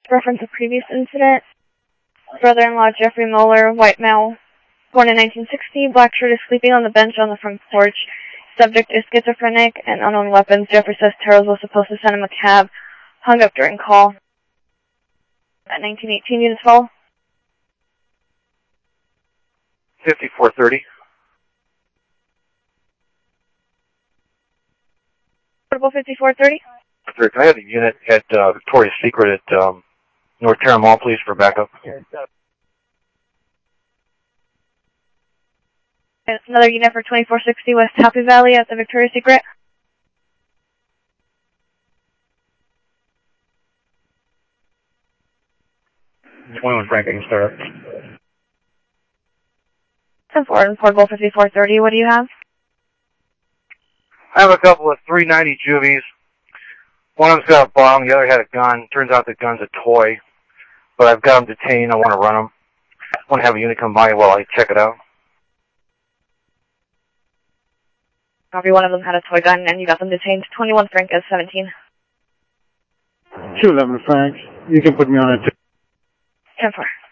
reference a previous incident. Brother-in-law Jeffrey Moeller, white male, born in 1960. Black shirt is sleeping on the bench on the front porch. Subject is schizophrenic and unknown weapons. Jeffrey says Terrells was supposed to send him a cab. Hung up during call. At 1918, units follow. 5430. Portable 5430. Can I have the unit at Victoria's Secret at North Terra Mall, please, for backup? It's another unit for 2460 West Happy Valley at the Victoria's Secret. Franklin, start. 10-4 and Portable 5430. What do you have? I have a couple of 390 juvies. One of them's got a bong, the other had a gun. Turns out the gun's a toy, but I've got them detained. I want to run them. I want to have a unit come by while I check it out. Every one of them had a toy gun, and you got them detained. 21 Frank is 17. 211 Frank. You can put me on it. 10-4.